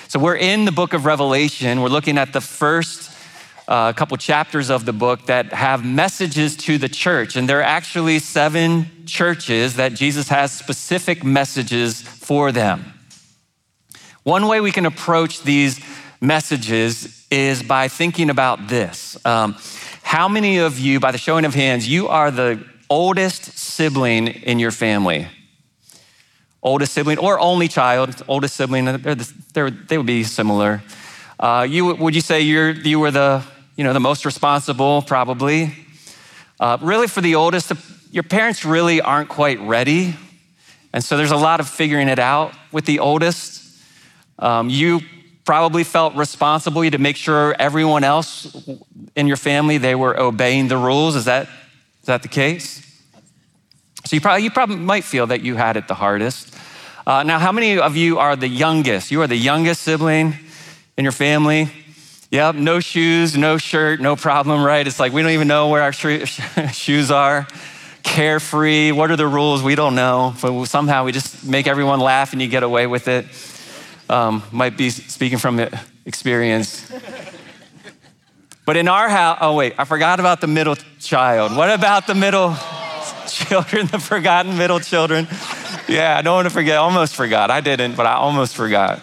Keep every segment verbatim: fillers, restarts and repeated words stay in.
So we're in the book of Revelation. We're looking at the first uh, couple chapters of the book that have messages to the church. And there are actually seven churches that Jesus has specific messages for them. One way we can approach these messages is by thinking about this. Um, how many of you, by the showing of hands, you are the oldest sibling in your family? Oldest sibling or only child, oldest sibling, they're, they're, they would be similar. Uh, you, would you say you're, you were the, you know, the most responsible, probably? Uh, really for the oldest, the, your parents really aren't quite ready. And so there's a lot of figuring it out with the oldest. Um, you probably felt responsible to make sure everyone else in your family, they were obeying the rules. Is that, is that the case? So you probably, you probably might feel that you had it the hardest. Uh, now, how many of you are the youngest? You are the youngest sibling in your family? Yep, no shoes, no shirt, no problem, right? It's like we don't even know where our sh- shoes are. Carefree, what are the rules? We don't know. But somehow we just make everyone laugh and you get away with it. Um, might be speaking from experience. But in our house, oh wait, I forgot about the middle child. What about the middle children, the forgotten middle children? Yeah, I don't want to forget, almost forgot. I didn't, but I almost forgot.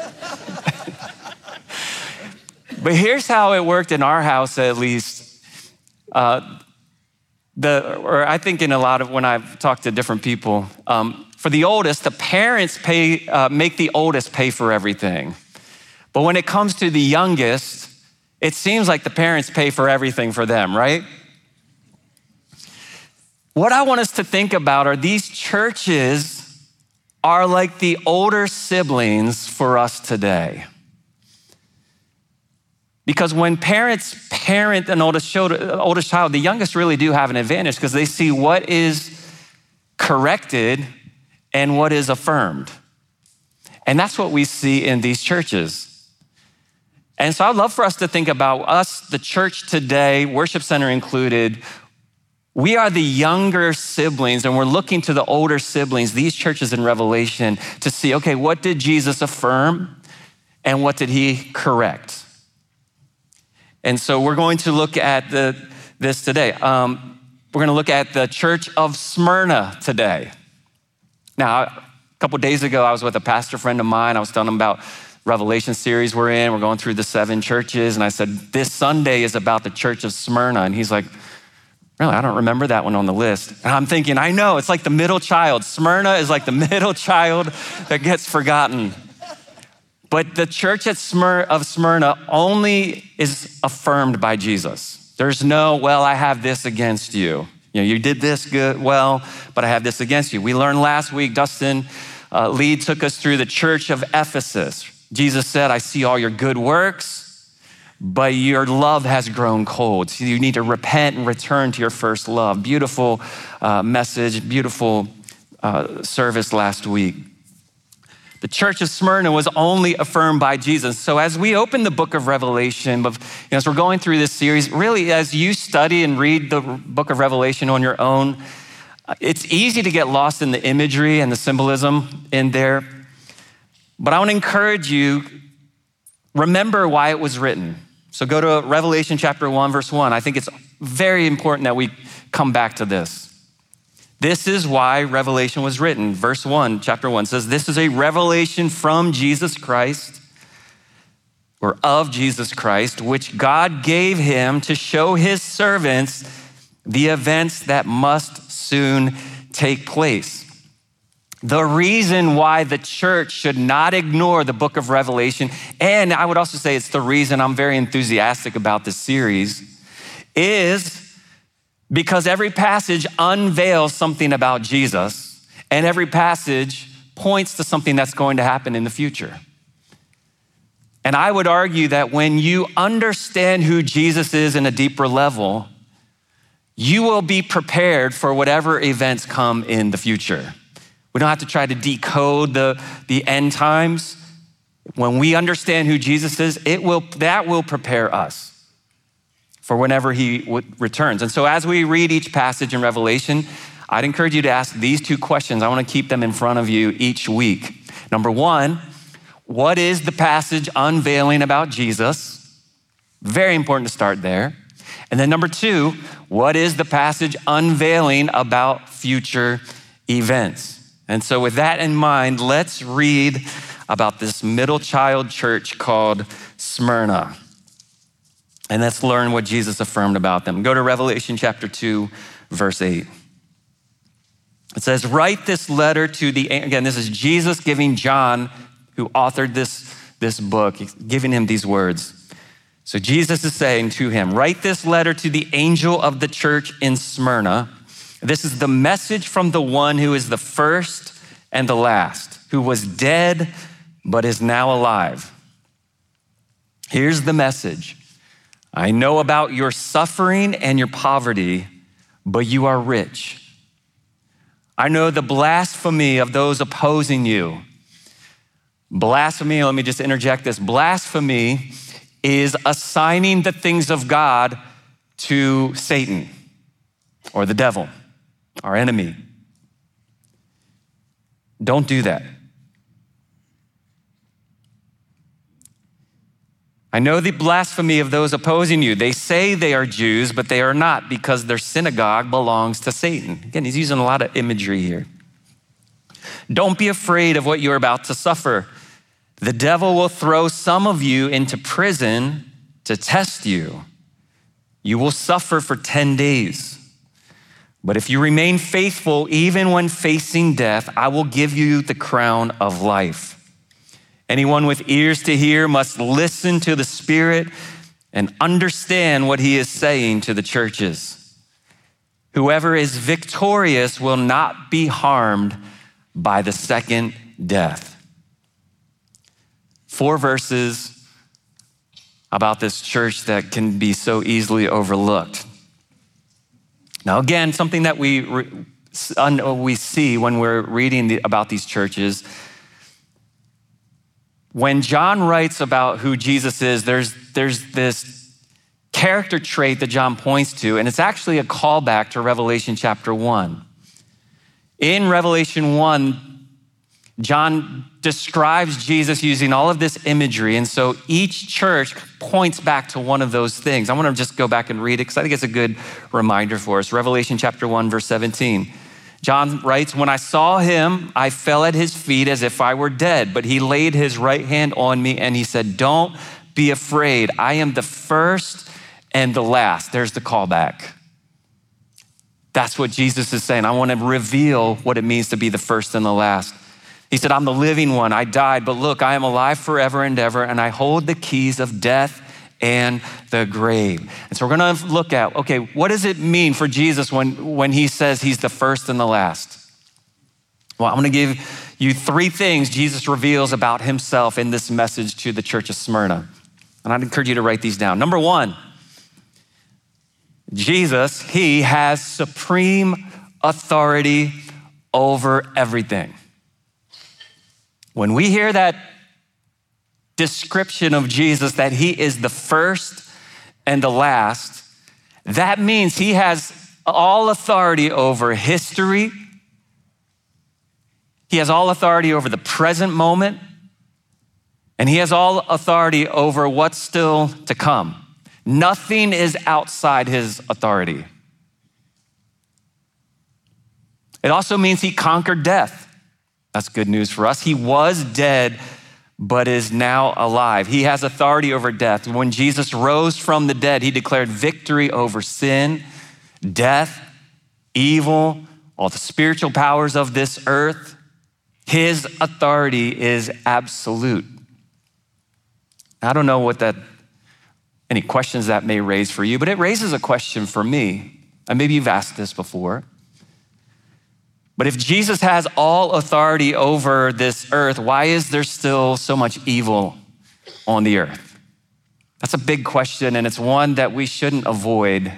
But here's how it worked in our house, at least. Uh, the, or I think in a lot of, when I've talked to different people, um, for the oldest, the parents pay, uh, make the oldest pay for everything. But when it comes to the youngest, it seems like the parents pay for everything for them, right? What I want us to think about are these churches are like the older siblings for us today. Because when parents parent an oldest child, oldest child, the youngest really do have an advantage because they see what is corrected and what is affirmed. And that's what we see in these churches. And so I'd love for us to think about us, the church today, Worship Center included. We are the younger siblings and we're looking to the older siblings, these churches in Revelation, to see, okay, what did Jesus affirm and what did he correct? And so we're going to look at the, this today. Um, we're going to look at the church of Smyrna today. Now, a couple of days ago, I was with a pastor friend of mine. I was telling him about Revelation series we're in. We're going through the seven churches. And I said, this Sunday is about the church of Smyrna. And he's like, really, I don't remember that one on the list. And I'm thinking, I know, it's like the middle child. Smyrna is like the middle child that gets forgotten. But the church at Smyrna, of Smyrna only is affirmed by Jesus. There's no, well, I have this against you. You know, you did this good, well, but I have this against you. We learned last week, Dustin uh, Lee took us through the church of Ephesus. Jesus said, I see all your good works, but your love has grown cold. So you need to repent and return to your first love. Beautiful uh, message, beautiful uh, service last week. The church of Smyrna was only affirmed by Jesus. So as we open the book of Revelation, you know, as we're going through this series, really as you study and read the book of Revelation on your own, it's easy to get lost in the imagery and the symbolism in there. But I want to encourage you, remember why it was written. So go to Revelation chapter one, verse one. I think it's very important that we come back to this. This is why Revelation was written. Verse one, chapter one says, this is a revelation from Jesus Christ, or of Jesus Christ, which God gave him to show his servants the events that must soon take place. The reason why the church should not ignore the book of Revelation, and I would also say it's the reason I'm very enthusiastic about this series, is because every passage unveils something about Jesus, and every passage points to something that's going to happen in the future. And I would argue that when you understand who Jesus is in a deeper level, you will be prepared for whatever events come in the future. We don't have to try to decode the, the end times. When we understand who Jesus is, it will, that will prepare us for whenever he returns. And so as we read each passage in Revelation, I'd encourage you to ask these two questions. I want to keep them in front of you each week. Number one, what is the passage unveiling about Jesus? Very important to start there. And then number two, what is the passage unveiling about future events? And so with that in mind, let's read about this middle child church called Smyrna. And let's learn what Jesus affirmed about them. Go to Revelation chapter two, verse eight. It says, write this letter to the, again, this is Jesus giving John, who authored this, this book, giving him these words. So Jesus is saying to him, write this letter to the angel of the church in Smyrna. This is the message from the one who is the first and the last, who was dead but is now alive. Here's the message. I know about your suffering and your poverty, but you are rich. I know the blasphemy of those opposing you. Blasphemy, let me just interject this. Blasphemy is assigning the things of God to Satan or the devil, our enemy. Don't do that. I know the blasphemy of those opposing you. They say they are Jews, but they are not because their synagogue belongs to Satan. Again, he's using a lot of imagery here. Don't be afraid of what you're about to suffer. The devil will throw some of you into prison to test you. You will suffer for ten days. But if you remain faithful, even when facing death, I will give you the crown of life. Anyone with ears to hear must listen to the Spirit and understand what he is saying to the churches. Whoever is victorious will not be harmed by the second death. Four verses about this church that can be so easily overlooked. Now, again, something that we we see when we're reading the, about these churches, when John writes about who Jesus is, there's, there's this character trait that John points to, and it's actually a callback to Revelation chapter one. In Revelation one, John describes Jesus using all of this imagery, and so each church points back to one of those things. I want to just go back and read it because I think it's a good reminder for us. Revelation chapter one, verse seventeen. John writes, when I saw him, I fell at his feet as if I were dead, but he laid his right hand on me and he said, don't be afraid. I am the first and the last. There's the callback. That's what Jesus is saying. I want to reveal what it means to be the first and the last. He said, I'm the living one. I died, but look, I am alive forever and ever, and I hold the keys of death and the grave. And so we're gonna look at, okay, what does it mean for Jesus when, when he says he's the first and the last? Well, I'm gonna give you three things Jesus reveals about himself in this message to the church of Smyrna. And I'd encourage you to write these down. Number one, Jesus, he has supreme authority over everything. When we hear that description of Jesus, that he is the first and the last, that means he has all authority over history. He has all authority over the present moment, and he has all authority over what's still to come. Nothing is outside his authority. It also means he conquered death. That's good news for us. He was dead, but is now alive. He has authority over death. When Jesus rose from the dead, he declared victory over sin, death, evil, all the spiritual powers of this earth. His authority is absolute. I don't know what that, any questions that may raise for you, but it raises a question for me. And maybe you've asked this before. But if Jesus has all authority over this earth, why is there still so much evil on the earth? That's a big question, and it's one that we shouldn't avoid.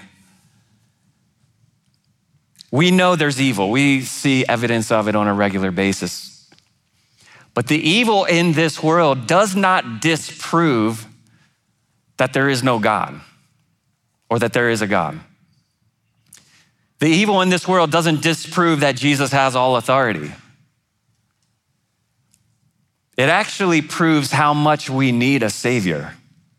We know there's evil. We see evidence of it on a regular basis. But the evil in this world does not disprove that there is no God or that there is a God. The evil in this world doesn't disprove that Jesus has all authority. It actually proves how much we need a Savior.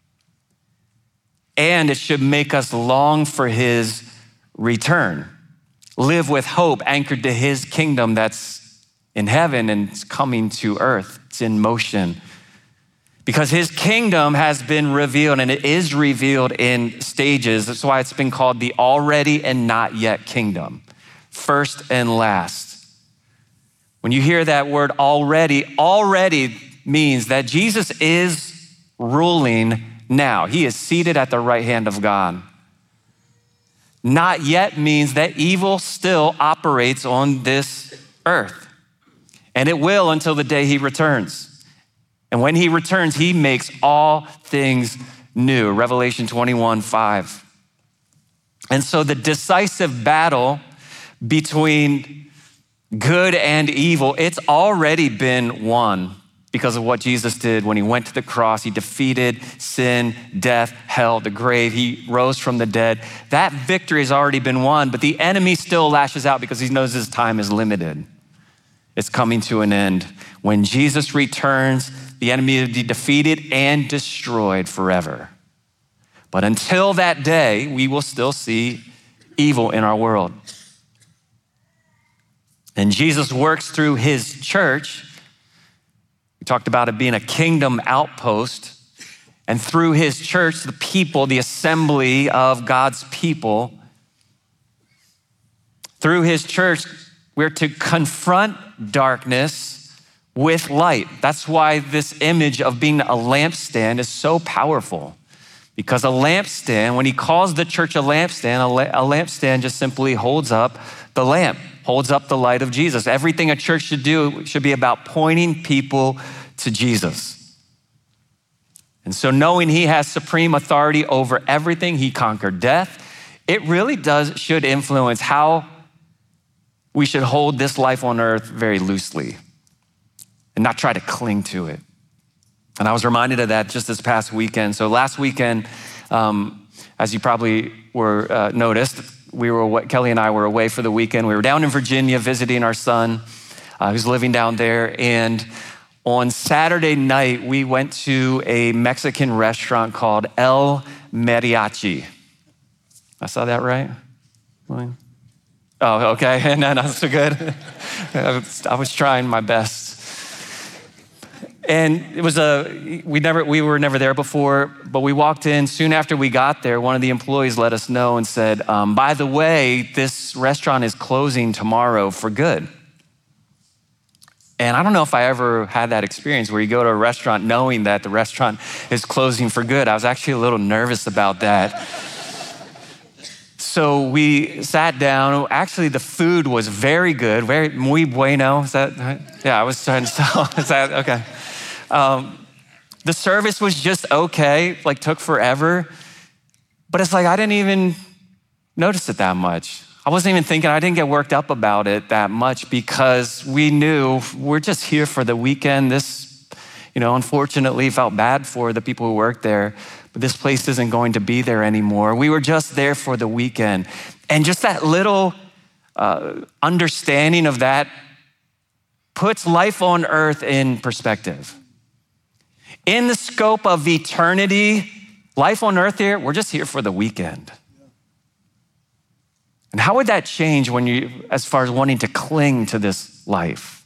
And it should make us long for his return. Live with hope anchored to his kingdom that's in heaven and it's coming to earth. It's in motion. Because his kingdom has been revealed and it is revealed in stages. That's why it's been called the already and not yet kingdom. First and last. When you hear that word already, already means that Jesus is ruling now. He is seated at the right hand of God. Not yet means that evil still operates on this earth. And it will until the day he returns. And when he returns, he makes all things new. Revelation twenty-one five. And so the decisive battle between good and evil, it's already been won because of what Jesus did when he went to the cross. He defeated sin, death, hell, the grave. He rose from the dead. That victory has already been won, but the enemy still lashes out because he knows his time is limited. It's coming to an end. When Jesus returns, the enemy will be defeated and destroyed forever. But until that day, we will still see evil in our world. And Jesus works through his church. We talked about it being a kingdom outpost. And through his church, the people, the assembly of God's people, through his church, we're to confront darkness with light. That's why this image of being a lampstand is so powerful. Because a lampstand, when he calls the church a lampstand, a, la- a lampstand just simply holds up the lamp, holds up the light of Jesus. Everything a church should do should be about pointing people to Jesus. And so knowing he has supreme authority over everything, he conquered death, it really does, should influence how we should hold this life on earth very loosely and not try to cling to it. And I was reminded of that just this past weekend. So last weekend, um, as you probably were uh, noticed, we were Kelly and I were away for the weekend. We were down in Virginia visiting our son uh, who's living down there. And on Saturday night, we went to a Mexican restaurant called El Mariachi. I saw that right? Oh, okay. No, not so good. I was, I was trying my best. And it was a, we never, we were never there before, but we walked in. Soon after we got there, one of the employees let us know and said, um, by the way, this restaurant is closing tomorrow for good. And I don't know if I ever had that experience where you go to a restaurant knowing that the restaurant is closing for good. I was actually a little nervous about that. So we sat down. Actually, the food was very good, very muy bueno. Is that right? Yeah, I was trying to tell. Is that okay? Um, the service was just okay, like took forever. But it's like I didn't even notice it that much. I wasn't even thinking, I didn't get worked up about it that much because we knew we're just here for the weekend. This, you know, unfortunately felt bad for the people who worked there, but this place isn't going to be there anymore. We were just there for the weekend. And just that little uh, understanding of that puts life on earth in perspective. In the scope of eternity, life on earth here, we're just here for the weekend. And how would that change when you, as far as wanting to cling to this life?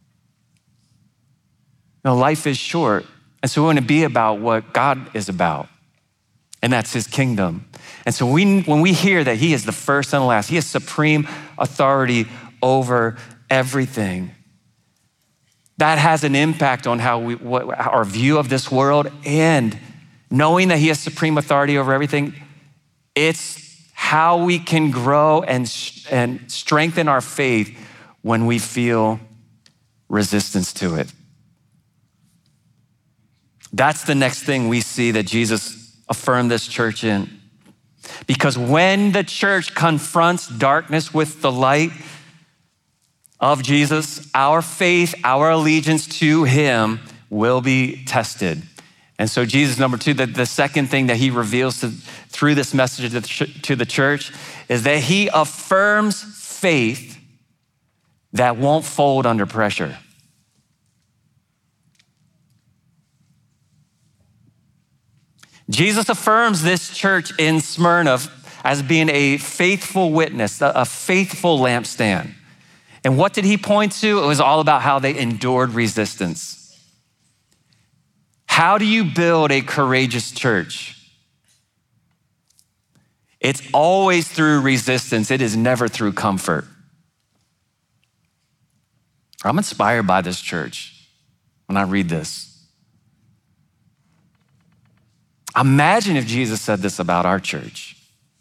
No, life is short. And so we want to be about what God is about. And that's his kingdom. And so we, when we hear that he is the first and the last, he has supreme authority over everything, that has an impact on how we, what, our view of this world, and knowing that he has supreme authority over everything, it's how we can grow and, and strengthen our faith when we feel resistance to it. That's the next thing we see that Jesus affirmed this church in. Because when the church confronts darkness with the light of Jesus, our faith, our allegiance to him will be tested. And so Jesus, number two, the, the second thing that he reveals to, through this message to the, to the church is that he affirms faith that won't fold under pressure. Jesus affirms this church in Smyrna as being a faithful witness, a faithful lampstand. And what did he point to? It was all about how they endured resistance. How do you build a courageous church? It's always through resistance. It is never through comfort. I'm inspired by this church when I read this. Imagine if Jesus said this about our church.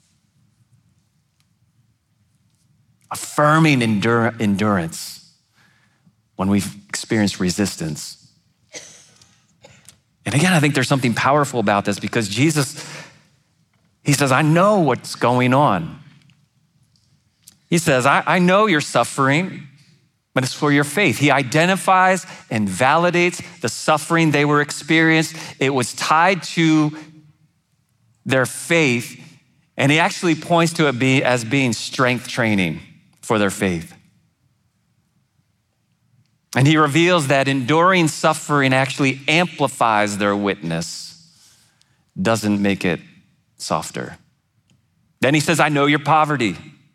Affirming endur- endurance when we've experienced resistance. And again, I think there's something powerful about this because Jesus, he says, I know what's going on. He says, I, I know you're suffering, but it's for your faith. He identifies and validates the suffering they were experiencing. It was tied to their faith, and he actually points to it be, as being strength training for their faith. And he reveals that enduring suffering actually amplifies their witness, doesn't make it softer. Then he says, I know your poverty.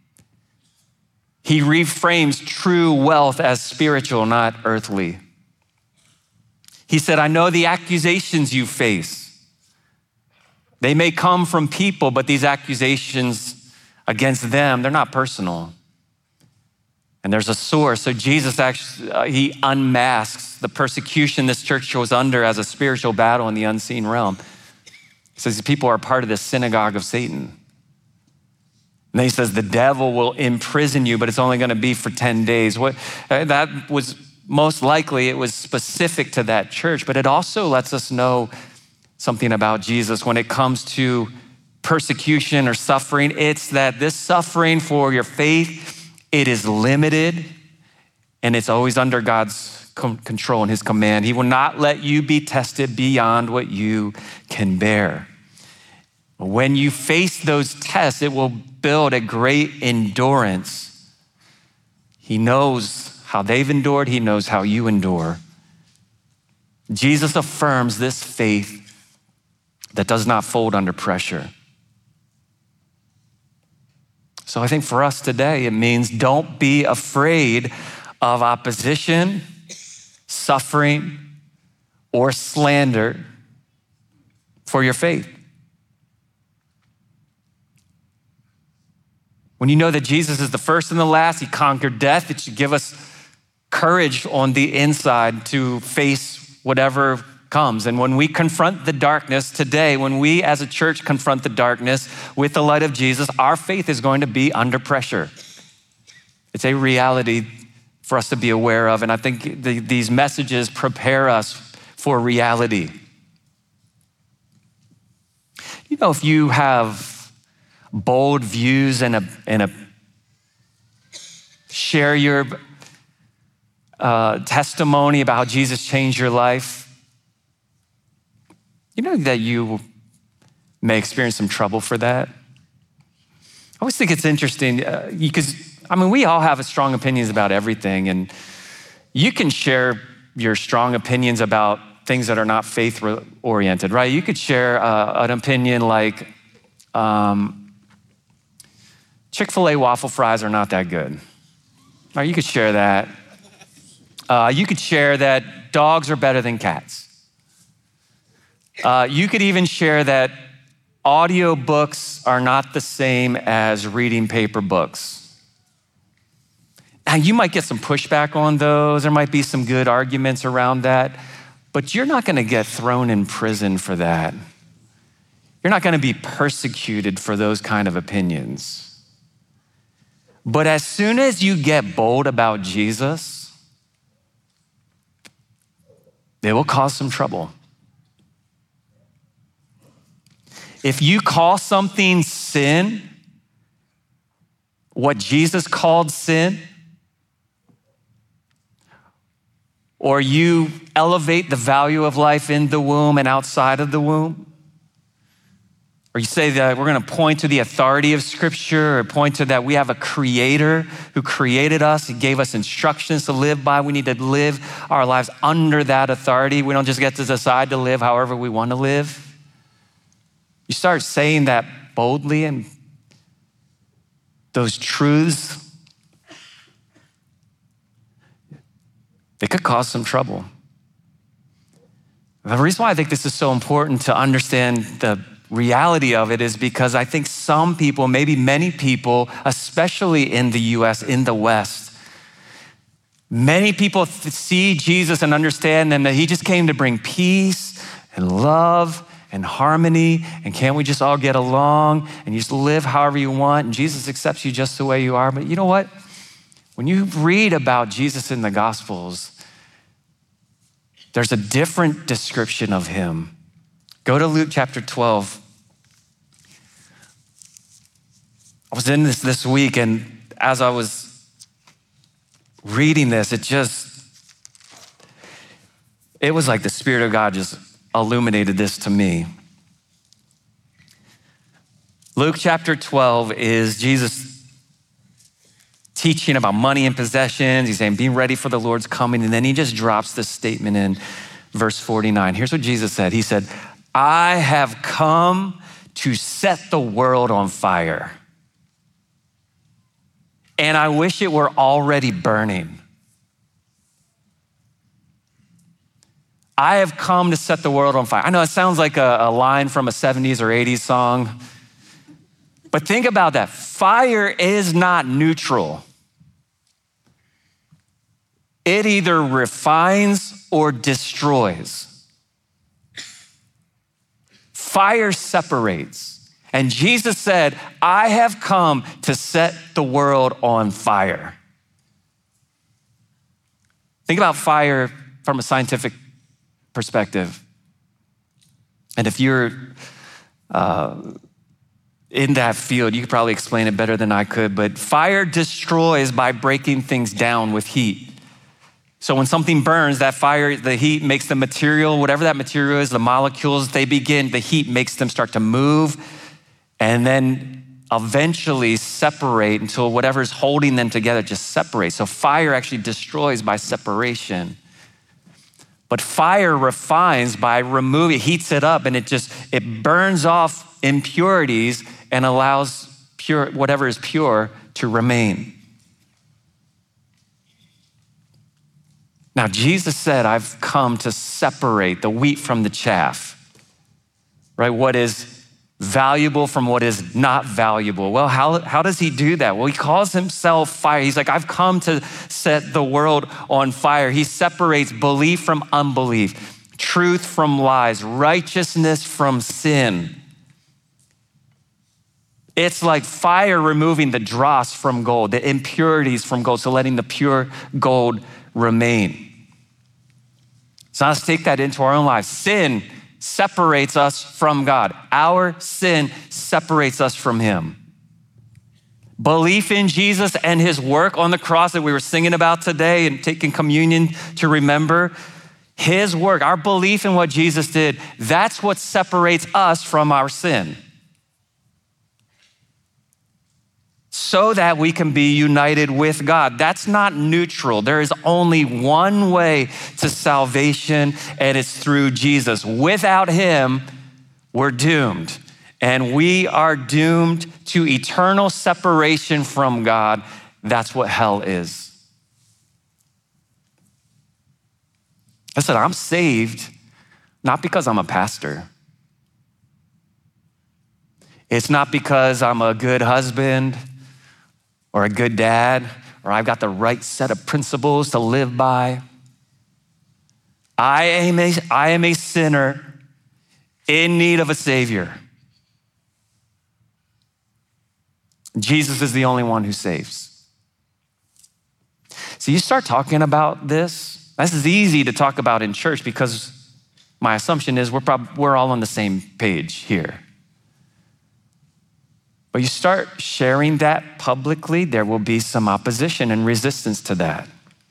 He reframes true wealth as spiritual, not earthly. He said, I know the accusations you face. They may come from people, but these accusations against them, they're not personal. And there's a source. So Jesus actually, uh, he unmasks the persecution this church was under as a spiritual battle in the unseen realm. He says these people are part of the synagogue of Satan. And then he says the devil will imprison you, but it's only gonna be for ten days. What, uh, that was most likely, it was specific to that church, but it also lets us know something about Jesus when it comes to persecution or suffering. It's that this suffering for your faith, it is limited, and it's always under God's control and his command. He will not let you be tested beyond what you can bear. When you face those tests, it will build a great endurance. He knows how they've endured. He knows how you endure. Jesus affirms this faith that does not fold under pressure. So I think for us today, it means don't be afraid of opposition, suffering, or slander for your faith. When you know that Jesus is the first and the last, he conquered death, it should give us courage on the inside to face whatever comes. And when we confront the darkness today, when we as a church confront the darkness with the light of Jesus, our faith is going to be under pressure. It's a reality for us to be aware of. And I think the, these messages prepare us for reality. You know, if you have bold views and a, and a share your uh, testimony about how Jesus changed your life, you know that you may experience some trouble for that. I always think it's interesting uh, because, I mean, we all have strong opinions about everything, and you can share your strong opinions about things that are not faith-oriented, right? You could share uh, an opinion like um, Chick-fil-A waffle fries are not that good. Right? You could share that. Uh, you could share that dogs are better than cats. Uh, you could even share that audio books are not the same as reading paper books. Now, you might get some pushback on those. There might be some good arguments around that, but you're not gonna get thrown in prison for that. You're not gonna be persecuted for those kind of opinions. But as soon as you get bold about Jesus, they will cause some trouble. If you call something sin, what Jesus called sin, or you elevate the value of life in the womb and outside of the womb, or you say that we're gonna point to the authority of Scripture, or point to that we have a creator who created us, he gave us instructions to live by, we need to live our lives under that authority. We don't just get to decide to live however we wanna live. you start saying that boldly, and those truths, they could cause some trouble. The reason why I think this is so important to understand the reality of it is because I think some people, maybe many people, especially in the U S, in the West, many people see Jesus and understand them that he just came to bring peace and love and harmony, and can't we just all get along and you just live however you want, and Jesus accepts you just the way you are. But you know what? When you read about Jesus in the Gospels, there's a different description of him. Go to Luke chapter twelve. I was in this this week, and as I was reading this, it just, it was like the Spirit of God just illuminated this to me. Luke chapter twelve is Jesus teaching about money and possessions. He's saying, be ready for the Lord's coming. And then he just drops this statement in verse forty-nine. Here's what Jesus said. He said, I have come to set the world on fire, and I wish it were already burning. I have come to set the world on fire. I know it sounds like a, a line from a seventies or eighties song, but think about that. Fire is not neutral. It either refines or destroys. Fire separates. And Jesus said, I have come to set the world on fire. Think about fire from a scientific perspective. And if you're uh, in that field, you could probably explain it better than I could, but fire destroys by breaking things down with heat. So when something burns, that fire, the heat makes the material, whatever that material is, the molecules, they begin, the heat makes them start to move and then eventually separate until whatever's holding them together just separates. So fire actually destroys by separation. But fire refines by removing, it heats it up, and it just, it burns off impurities and allows pure, whatever is pure to remain. Now, Jesus said, I've come to separate the wheat from the chaff, right? What is valuable from what is not valuable. Well, how, how does he do that? Well, he calls himself fire. He's like, I've come to set the world on fire. He separates belief from unbelief, truth from lies, righteousness from sin. It's like fire removing the dross from gold, the impurities from gold, so letting the pure gold remain. So let's take that into our own lives. Sin separates us from God. Our sin separates us from him. Belief in Jesus and his work on the cross that we were singing about today and taking communion to remember, his work, our belief in what Jesus did, that's what separates us from our sin. So that we can be united with God. That's not neutral. There is only one way to salvation, and it's through Jesus. Without him, we're doomed. And we are doomed to eternal separation from God. That's what hell is. Listen, I'm saved not because I'm a pastor. It's not because I'm a good husband or a good dad, or I've got the right set of principles to live by. I am a, I am a sinner in need of a savior. Jesus is the only one who saves. So you start talking about this. This is easy to talk about in church because my assumption is we're, prob- we're all on the same page here. But you start sharing that publicly, there will be some opposition and resistance to that.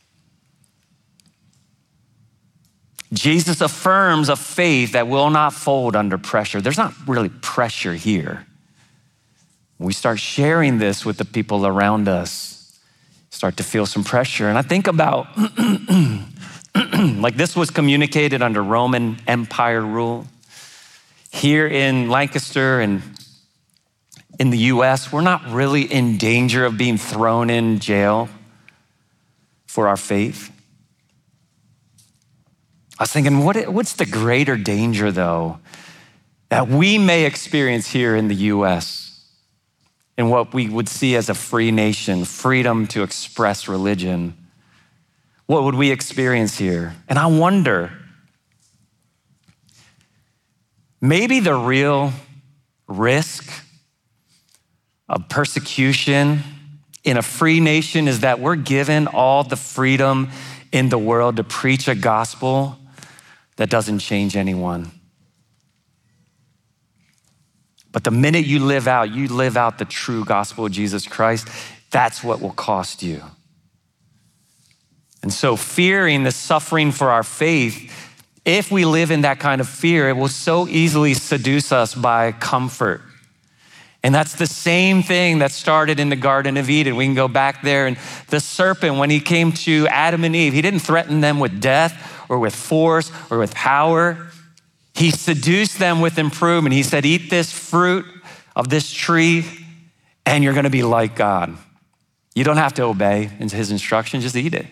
Jesus affirms a faith that will not fold under pressure. There's not really pressure here. We start sharing this with the people around us, start to feel some pressure. And I think about, like this was communicated under Roman Empire rule. here in Lancaster and in the U S, we're not really in danger of being thrown in jail for our faith. I was thinking, what, what's the greater danger, though, that we may experience here in the U S in what we would see as a free nation, freedom to express religion? What would we experience here? And I wonder, maybe the real risk of persecution in a free nation is that we're given all the freedom in the world to preach a gospel that doesn't change anyone. But the minute you live out, you live out the true gospel of Jesus Christ, that's what will cost you. And so fearing the suffering for our faith, if we live in that kind of fear, it will so easily seduce us by comfort. And that's the same thing that started in the Garden of Eden. We can go back there, and the serpent, when he came to Adam and Eve, he didn't threaten them with death or with force or with power. He seduced them with improvement. He said, eat this fruit of this tree and you're gonna be like God. You don't have to obey his instructions, just eat it.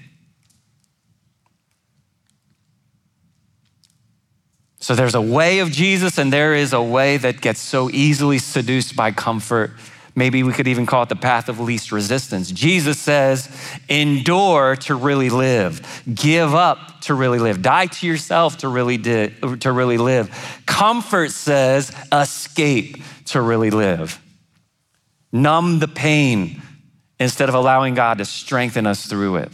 So there's a way of Jesus, and there is a way that gets so easily seduced by comfort. Maybe we could even call it the path of least resistance. Jesus says, endure to really live. Give up to really live. Die to yourself to really, di- to really live. Comfort says, escape to really live. Numb the pain instead of allowing God to strengthen us through it.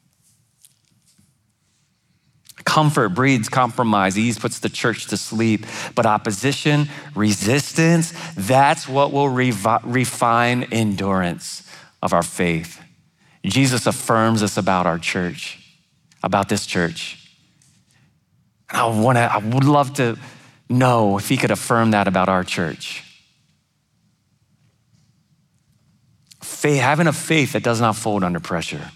Comfort breeds compromise. Ease puts the church to sleep. But opposition, resistance, that's what will revi- refine endurance of our faith. Jesus affirms us about our church, about this church. And I want to, I would love to know if he could affirm that about our church. Faith, having a faith that does not fold under pressure.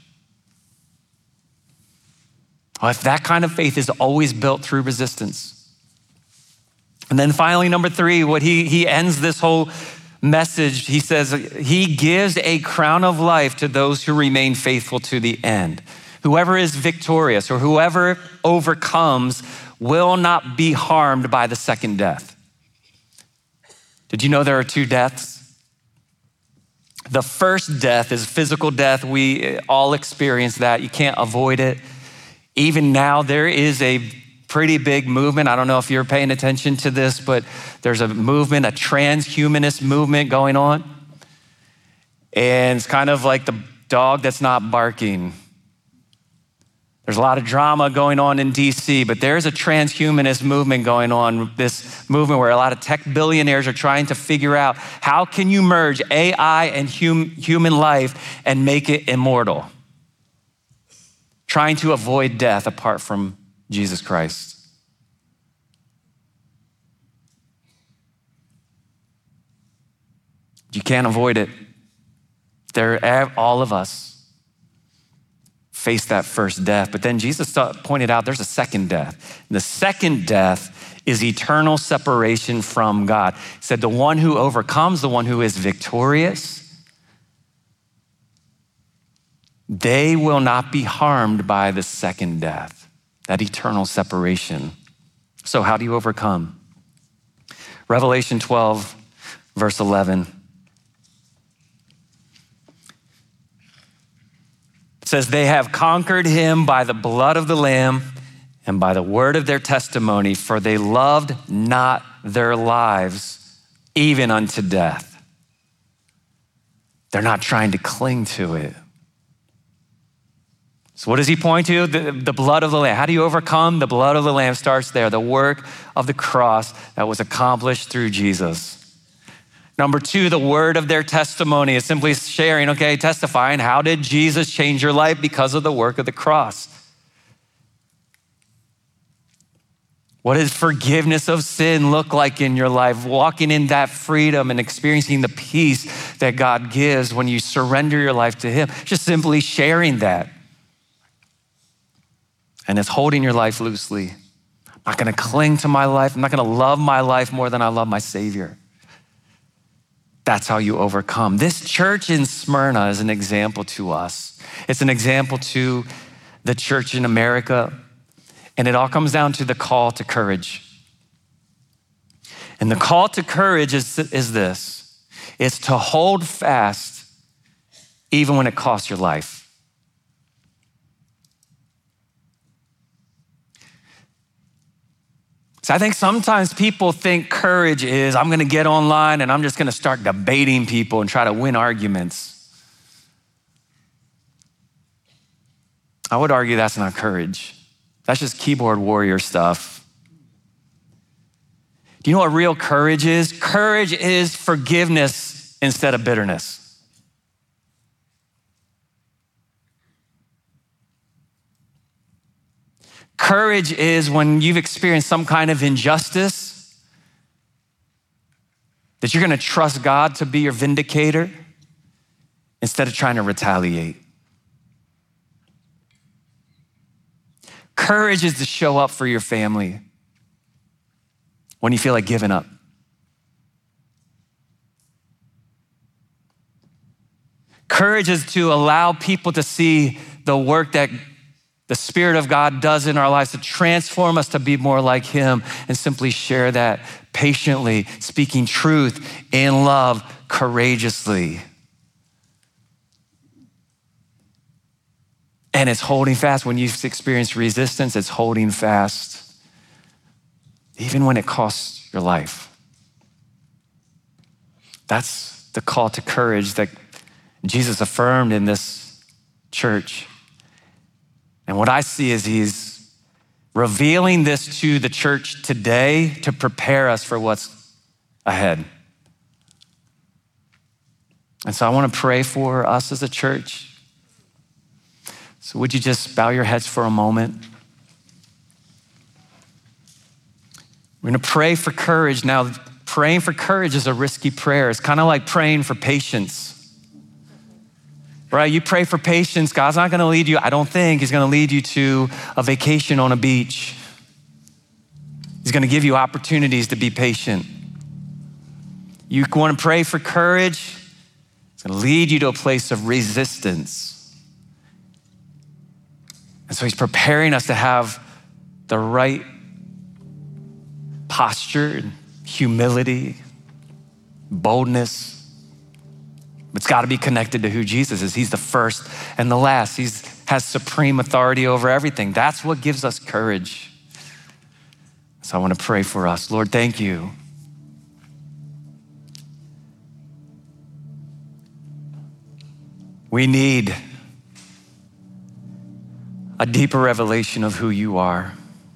If that kind of faith is always built through resistance. And then finally, number three, what he, he ends this whole message, he says, he gives a crown of life to those who remain faithful to the end. Whoever is victorious or whoever overcomes will not be harmed by the second death. Did you know there are two deaths? The first death is physical death. We all experience that. You can't avoid it. Even now, there is a pretty big movement. I don't know if you're paying attention to this, but there's a movement, a transhumanist movement going on. And it's kind of like the dog that's not barking. There's a lot of drama going on in D C, but there's a transhumanist movement going on, this movement where a lot of tech billionaires are trying to figure out how can you merge A I and hum, human life and make it immortal. Trying to avoid death apart from Jesus Christ. You can't avoid it. There, all of us face that first death, but then Jesus pointed out there's a second death. And the second death is eternal separation from God. He said the one who overcomes, the one who is victorious, they will not be harmed by the second death, that eternal separation. So how do you overcome? Revelation twelve, verse eleven. It says, they have conquered him by the blood of the Lamb and by the word of their testimony, for they loved not their lives even unto death. They're not trying to cling to it. So what does he point to? The, the blood of the Lamb. How do you overcome? The blood of the Lamb starts there, the work of the cross that was accomplished through Jesus. Number two, the word of their testimony is simply sharing, okay, testifying, how did Jesus change your life because of the work of the cross? What does forgiveness of sin look like in your life? Walking in that freedom and experiencing the peace that God gives when you surrender your life to him. Just simply sharing that. And it's holding your life loosely, I'm not gonna cling to my life. I'm not gonna love my life more than I love my Savior. That's how you overcome. This church in Smyrna is an example to us. It's an example to the church in America. And it all comes down to the call to courage. And the call to courage is, is this. It's to hold fast even when it costs your life. So I think sometimes people think courage is, I'm gonna get online and I'm just gonna start debating people and try to win arguments. I would argue that's not courage. That's just keyboard warrior stuff. Do you know what real courage is? Courage is forgiveness instead of bitterness. Courage is when you've experienced some kind of injustice, that you're gonna trust God to be your vindicator instead of trying to retaliate. Courage is to show up for your family when you feel like giving up. Courage is to allow people to see the work that the Spirit of God does in our lives to transform us to be more like Him, and simply share that patiently, speaking truth in love, courageously. And it's holding fast. When you've experienced resistance, it's holding fast, even when it costs your life. That's the call to courage that Jesus affirmed in this church. And what I see is He's revealing this to the church today to prepare us for what's ahead. And so I want to pray for us as a church. So would you just bow your heads for a moment? We're gonna pray for courage. Now, praying for courage is a risky prayer. It's kind of like praying for patience. Right, you pray for patience, God's not gonna lead you, I don't think He's gonna lead you to a vacation on a beach. He's gonna give you opportunities to be patient. You wanna pray for courage, it's gonna lead you to a place of resistance. And so He's preparing us to have the right posture, humility, boldness. It's got to be connected to who Jesus is. He's the first and the last. He has supreme authority over everything. That's what gives us courage. So I want to pray for us. Lord, thank you. We need a deeper revelation of who you are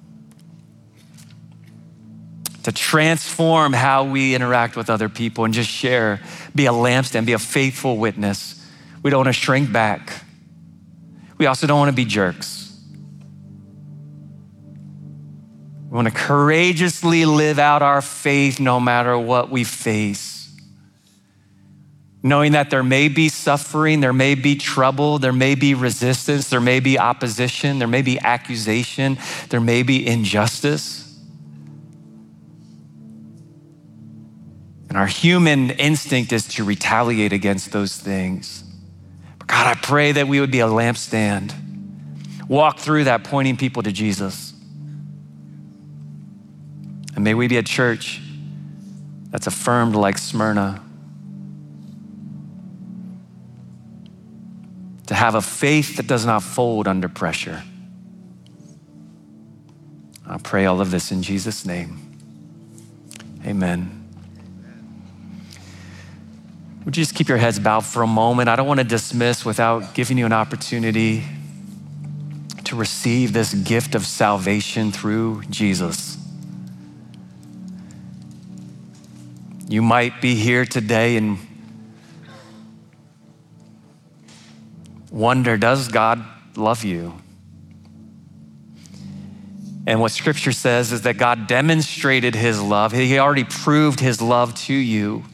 to transform how we interact with other people and just share, be a lampstand, be a faithful witness. We don't want to shrink back. We also don't want to be jerks. We want to courageously live out our faith no matter what we face. Knowing that there may be suffering, there may be trouble, there may be resistance, there may be opposition, there may be accusation, there may be injustice. And our human instinct is to retaliate against those things. But God, I pray that we would be a lampstand, walk through that pointing people to Jesus. And may we be a church that's affirmed like Smyrna, to have a faith that does not fold under pressure. I pray all of this in Jesus' name. Amen. Would you just keep your heads bowed for a moment? I don't want to dismiss without giving you an opportunity to receive this gift of salvation through Jesus. You might be here today and wonder, does God love you? And what Scripture says is that God demonstrated His love. He already proved His love to you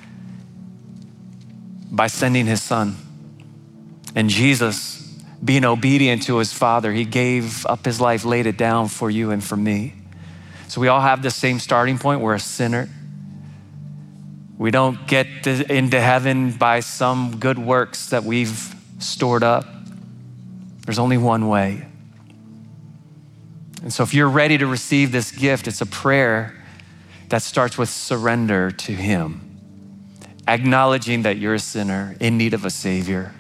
by sending His Son. And Jesus, being obedient to His Father, He gave up His life, laid it down for you and for me. So we all have the same starting point. We're a sinner. We don't get to, into heaven by some good works that we've stored up. There's only one way. And so if you're ready to receive this gift, it's a prayer that starts with surrender to him, acknowledging that you're a sinner in need of a Savior,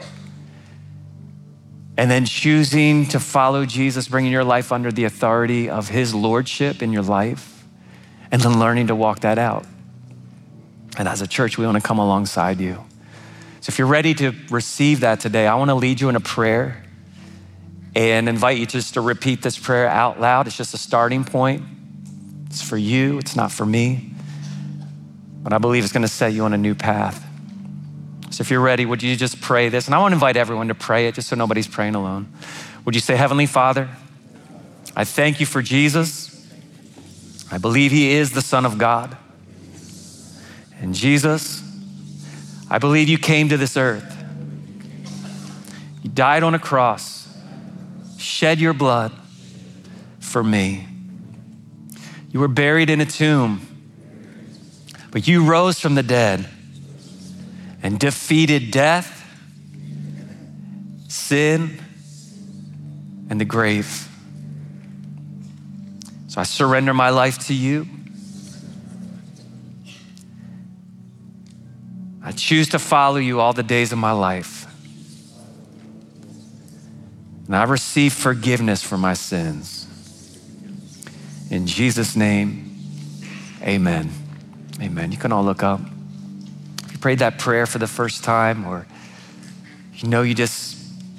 and then choosing to follow Jesus, bringing your life under the authority of his lordship in your life, and then learning to walk that out. And as a church, we want to come alongside you. So if you're ready to receive that today, I want to lead you in a prayer and invite you just to repeat this prayer out loud. It's just a starting point. It's for you, it's not for me. But I believe it's going to set you on a new path. So if you're ready, would you just pray this? And I want to invite everyone to pray it just so nobody's praying alone. Would you say, Heavenly Father, I thank you for Jesus. I believe he is the Son of God. And Jesus, I believe you came to this earth. You died on a cross, shed your blood for me. You were buried in a tomb, but you rose from the dead and defeated death, sin, and the grave. So I surrender my life to you. I choose to follow you all the days of my life. And I receive forgiveness for my sins. In Jesus' name, amen. Amen. You can all look up. If you prayed that prayer for the first time, or you know you just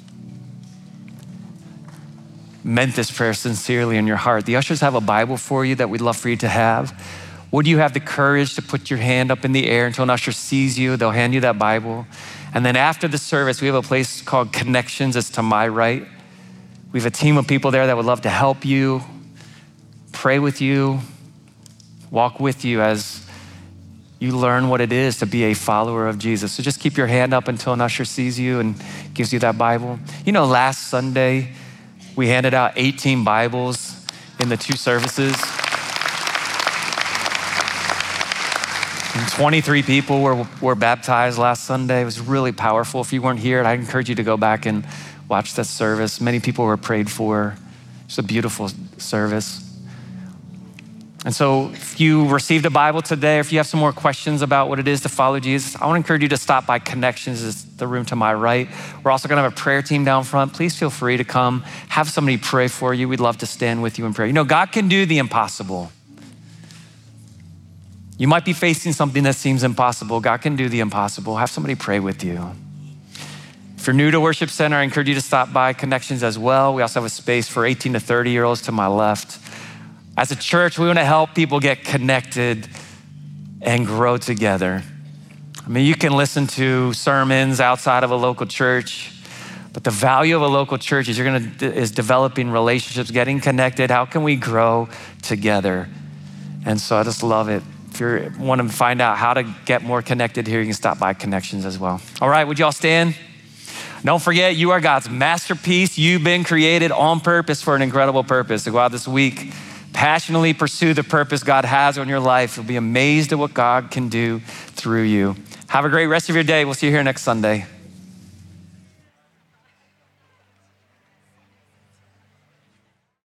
meant this prayer sincerely in your heart, the ushers have a Bible for you that we'd love for you to have. Would you have the courage to put your hand up in the air until an usher sees you? They'll hand you that Bible. And then after the service, we have a place called Connections. It's to my right. We have a team of people there that would love to help you, pray with you, walk with you as you learn what it is to be a follower of Jesus. So just keep your hand up until an usher sees you and gives you that Bible. You know, last Sunday, we handed out eighteen Bibles in the two services. And twenty-three people were, were baptized last Sunday. It was really powerful. If you weren't here, I encourage you to go back and watch that service. Many people were prayed for. It's a beautiful service. And so if you received a Bible today, or if you have some more questions about what it is to follow Jesus, I want to encourage you to stop by Connections. It's the room to my right. We're also going to have a prayer team down front. Please feel free to come, have somebody pray for you. We'd love to stand with you in prayer. You know, God can do the impossible. You might be facing something that seems impossible. God can do the impossible. Have somebody pray with you. If you're new to Worship Center, I encourage you to stop by Connections as well. We also have a space for eighteen to thirty year olds to my left. As a church, we want to help people get connected and grow together. I mean, you can listen to sermons outside of a local church, but the value of a local church is you're gonna is developing relationships, getting connected. How can we grow together? And so I just love it. If you want to find out how to get more connected here, you can stop by Connections as well. All right, would you all stand? Don't forget, you are God's masterpiece. You've been created on purpose for an incredible purpose. To go out this week, passionately pursue the purpose God has on your life. You'll be amazed at what God can do through you. Have a great rest of your day. We'll see you here next Sunday.